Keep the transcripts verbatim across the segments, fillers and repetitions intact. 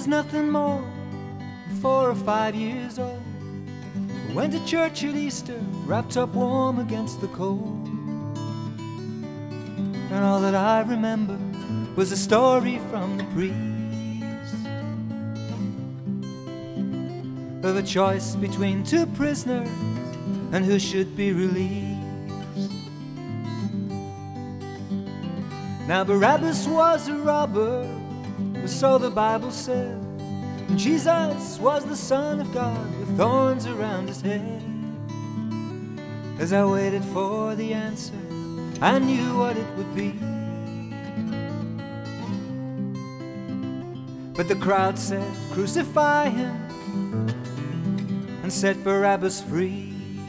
was nothing more than four or five years old. I went to church at Easter, wrapped up warm against the cold. And all that I remember was a story from the priest of a choice between two prisoners and who should be released. Now Barabbas was a robber, or so the Bible said, and Jesus was the Son of God with thorns around his head. As I waited for the answer, I knew what it would be. But the crowd said, crucify him and set Barabbas free.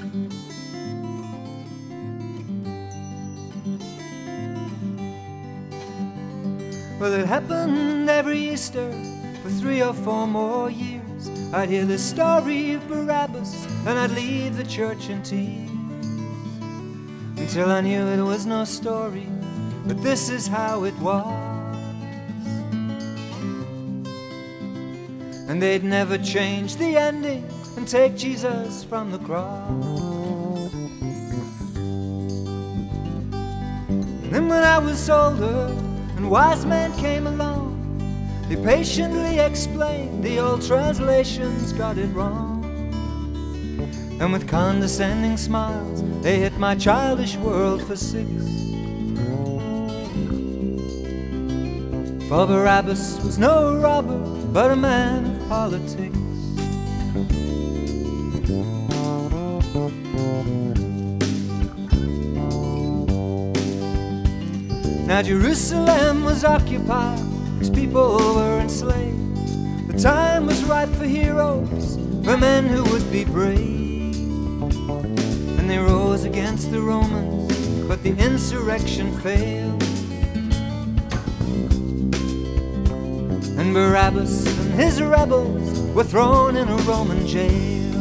Well, it happened every Easter for three or four more years. I'd hear the story of Barabbas and I'd leave the church in tears, until I knew it was no story, but this is how it was. And they'd never change the ending and take Jesus from the cross. Then when I was older and wise men came along, they patiently explained the old translations got it wrong. And with condescending smiles they hit my childish world for six. For Barabbas was no robber, but a man of politics. Now Jerusalem was occupied, its people were enslaved. The time was ripe for heroes, for men who would be brave. And they rose against the Romans, but the insurrection failed. And Barabbas and his rebels were thrown in a Roman jail.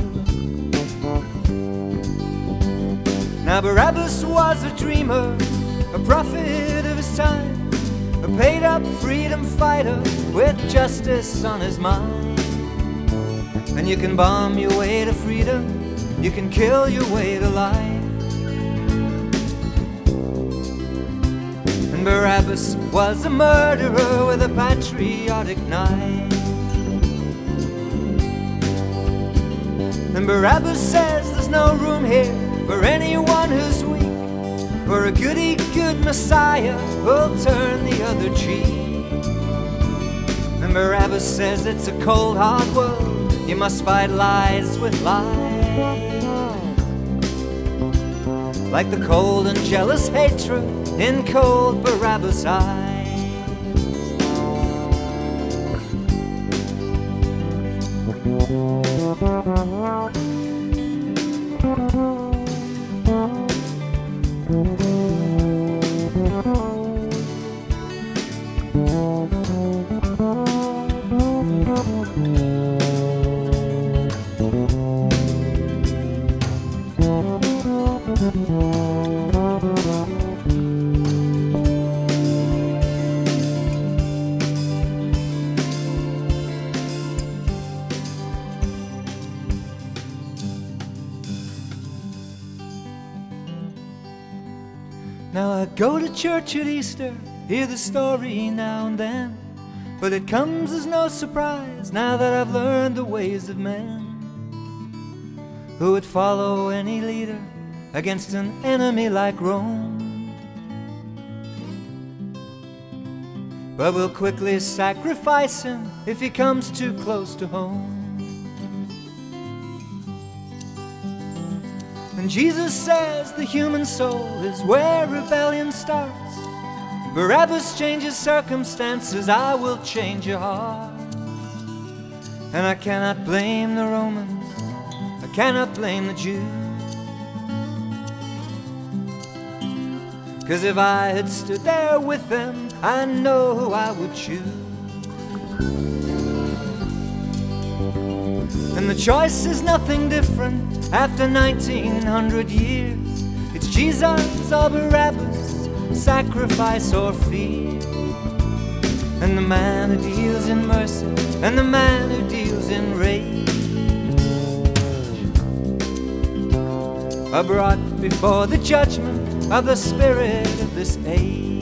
Now Barabbas was a dreamer, a prophet of his time, a paid-up freedom fighter with justice on his mind. And you can bomb your way to freedom, you can kill your way to life. And Barabbas was a murderer with a patriotic knife. And Barabbas says there's no room here for anyone who's weak, for a goody good Messiah who'll turn the other cheek. And Barabbas says it's a cold hard world, you must fight lies with lies, like the cold and jealous hatred in cold Barabbas' eyes. Now I go to church at Easter, hear the story now and then, but it comes as no surprise now that I've learned the ways of men, who would follow any leader against an enemy like Rome, but will quickly sacrifice him if he comes too close to home. And Jesus says the human soul is where rebellion starts. Barabbas changes circumstances, I will change your heart. And I cannot blame the Romans, I cannot blame the Jews, 'cause if I had stood there with them, I know who I would choose. And the choice is nothing different after nineteen hundred years. It's Jesus or Barabbas, sacrifice or fear. and the man who deals in mercy, and the man who deals in rage are brought before the judgment of the spirit of this age.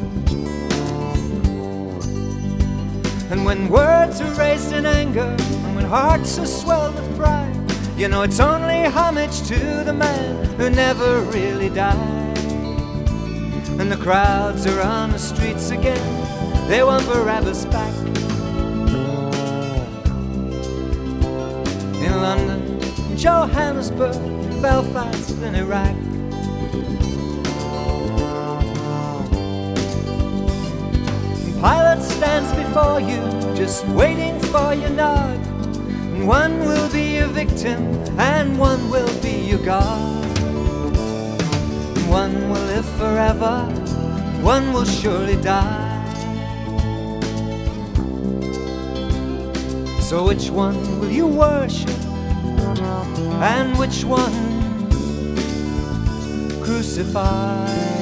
And when words are raised in anger, and when hearts are swelled with pride, you know it's only homage to the man who never really died. And the crowds are on the streets again, they want Barabbas back. In London, Johannesburg, Belfast and Iraq. Pilate stands before you, just waiting for your nod. And one will be your victim, and one will be your God. And one will live forever, one will surely die. So which one will you worship, and which one crucify?